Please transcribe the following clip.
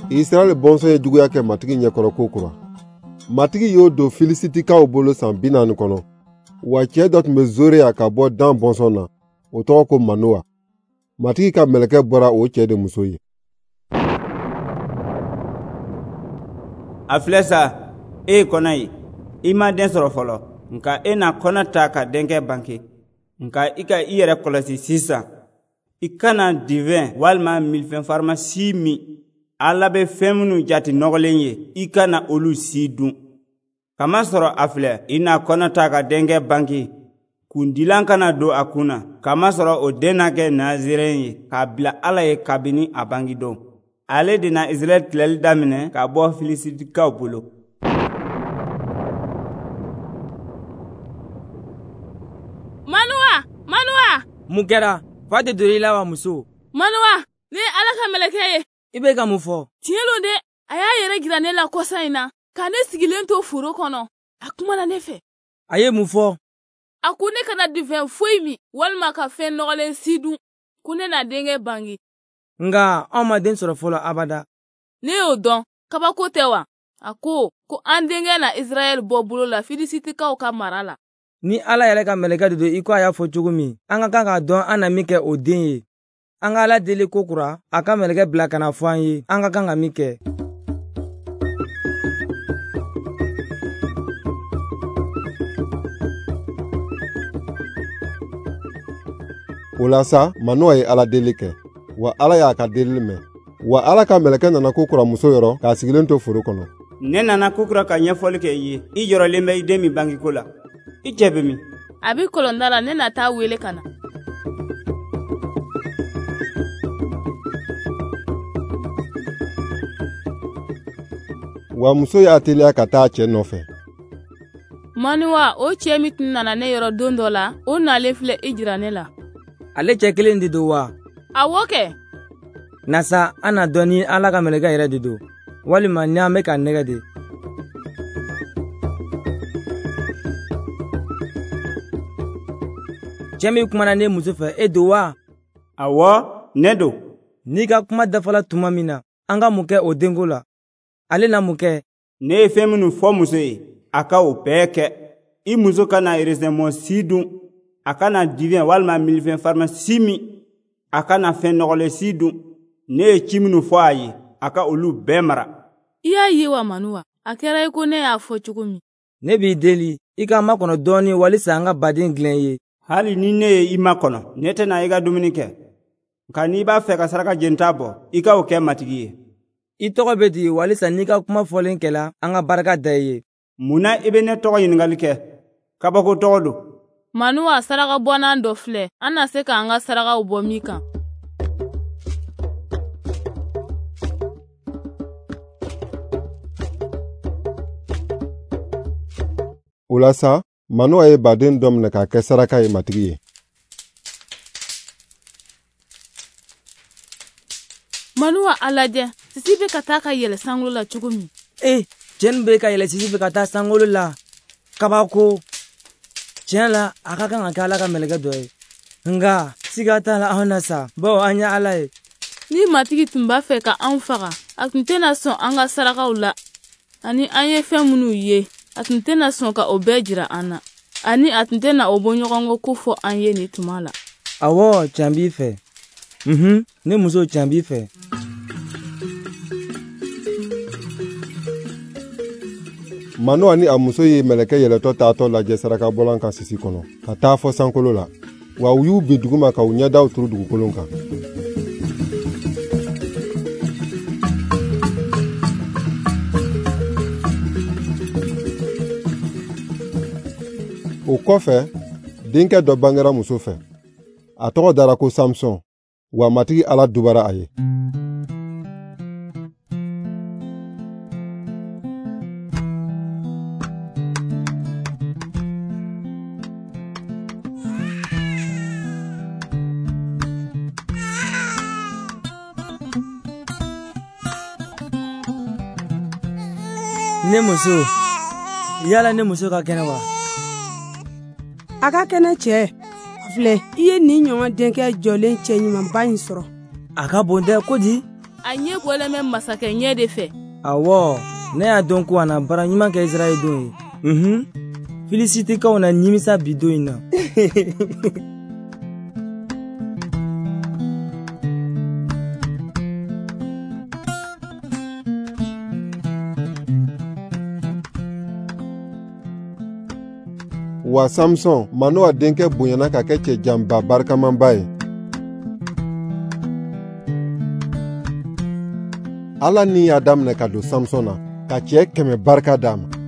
Israel bɔnsɔn ye juguya kɛ matigi ɲɛkɔrɔ ko kura. Matigi y'o don Filisitikaw bolo san 40 kɔnɔ. Wa cɛ dɔ tun bɛ Zoreya ka bɔ Dan bɔnsɔn na, o tɔgɔ ko Manoa. Matigi ka mɛlɛkɛ bɔra o cɛ de muso ye. A filɛ sa, e ye kɔnɔ ye. I ma den sɔrɔ fɔlɔ, nka e na kɔnɔ ta ka denkɛ bange. Nka i ka i yɛrɛ kɔlɔsi sisan. I kana divin walima milfɛn farima si min. Ala bɛ fɛn minnu jati nɔgɔlen ye, i kana olu si dun. Kamasɔrɔ a filɛ, i na kɔnɔ ta ka denkɛ bange. Kundilan kana don a kunna, kamasɔrɔ o den na kɛ Nazirɛn ye, k'a bila Ala ye kabini a bangidon. Ale de na Israel tilali daminɛ ka bɔ Filisitikaw bolo. Manoa! Mun kɛra? Fa tɛ don i la wa muso? Manoa, ne ye Ala ka mɛlɛkɛ ye. I bɛ ka mun fɔ? Tiɲɛ lo de, a y'a yɛrɛ jira ne la kɔsa in na, ka ne sigilen to foro kɔnɔ. A kumana ne fɛ. A ye mun fɔ? A ko ne kana divin foyi min, walima ka fɛn nɔgɔlen si dun, ko ne na denkɛ bange. Nka anw ma den sɔrɔ fɔlɔ abada. Ne y'o dɔn, kabako tɛ wa? A ko an denkɛ na Israel bɔ bolo la Filisitikaw ka mara la. Ni Ala yɛrɛ ka mɛlɛkɛ de don i ko a y'a fɔ cogo min, an ka kan k'a dɔn an na min kɛ o den ye. An ka Ala deli ko kura, a ka mɛlɛkɛ bila ka na fɔ an ye, an ka kan ka min kɛ. O la sa, Manoa ye Ala deli kɛ, wa Ala y'a ka delili mɛn. Wa Ala ka mɛlɛkɛ nana ko kura muso yɔrɔ k'a sigilen to foro kɔnɔ. Ne nana ko kura ka ɲɛfɔli kɛ i ye, i jɔrɔlen bɛ i den min bangeko la. I cɛ bɛ min? A bi kɔlɔnda la, ne na taa wele ka na. Wa muso y'a teliya ka taa cɛ nɔfɛ. Manoa, o cɛ min tun nana ne yɔrɔ don dɔ la, o nalen filɛ i jira ne la. Ale cɛ kelen de don wa? Awɔ kɛ. Nasa, an na dɔn ni Ala ka mɛlɛkɛ yɛrɛ de don, walima ni an bɛ ka nɛgɛ de. Cɛ min kumana ne muso fɛ, e don wa? Awɔ, ne don. N'i ka kuma dafala tuma min na, an ka mun kɛ o denko la? Ale na mun kɛ? Ne ye fɛn minnu fɔ muso ye, a ka o bɛɛ kɛ. I muso kana raisinmɔ si dun, a kana divin walima milfɛn farima si min, a kana fɛn nɔgɔlen si dun. Ne ye ci minnu fɔ a ye, a ka olu bɛɛ mara. I y'a ye wa Manoa? A kɛra i ko ne y'a fɔ cogo min. Ne b'i deli, i ka makɔnɔ dɔɔni walisa an ka baden dilan ye. Hali ni ne ye i makɔnɔ, ne tɛna i ka dumuni kɛ. Nka n'i b'a fɛ ka saraka jenta bɔ, i ka o kɛ matigi ye. I tɔgɔ bɛ di walisa n'i ka kuma fɔlen kɛla, an ka barika da i ye. Munna i bɛ ne tɔgɔ ɲininkali kɛ? Kabako tɔgɔ don. Manoa, saraka bɔnan dɔ filɛ, an na se k'an ka sarakaw bɔ min kan. O la sa, Manoa ye baden dɔ minɛ k'a kɛ saraka ye matigi ye. Manoa, a lajɛ, sisi bɛ ka taa ka yɛlɛ sankolo la cogo min. Cɛni bɛ ka yɛlɛ sisi bɛ ka taa sankolo la. Kabako. Tiɲɛ la, a ka kan ka kɛ Ala ka mɛlɛkɛ dɔ ye. Nka, siga t'a la anw na sa, bawo an ye Ala ye. Ni matigi tun b'a fɛ ka anw faga, a tun tɛna sɔn an ka sarakaw la. Ani an ye fɛn minnu ye, a tun tɛna sɔn ka o bɛɛ jira an na. Ani a tun tɛna o bɔɲɔgɔnko ko fɔ an ye nin tuma la. Awɔ, can b'i fɛ. Ne muso can b'i fɛ. Manoa ni a muso ye mɛlɛkɛ yɛlɛtɔ taatɔ lajɛ saraka bɔlan kan sisi kɔnɔ, ka taa fɔ sankolo la. Wa u y'u bi duguma ka u ɲɛdaw turu dugukolon kan. O kɔfɛ, denkɛ dɔ bangera muso fɛ. A tɔgɔ dara ko Samson, wa matigi Ala dubara a ye. Ne muso, yala ne muso ka kɛnɛ wa? A ka kɛnɛ cɛ. Filɛ, i ye nin ɲɔgɔn denkɛ jɔlen cɛ ɲumanba in sɔrɔ. A ka bon dɛ ko di? a ɲɛ bɔlen bɛ masakɛ ɲɛ de fɛ. awɔ ne y'a dɔn ko a na baara ɲuman kɛ Israɛl don ye. Filisitikaw na nimisa bi don in na. Wa Samson Manoa denkɛ bonyana ka kɛ cɛ janba barikamanba ye. Ala ni y'a daminɛ ka don Samson na ka cɛ 100 barika d'a ma.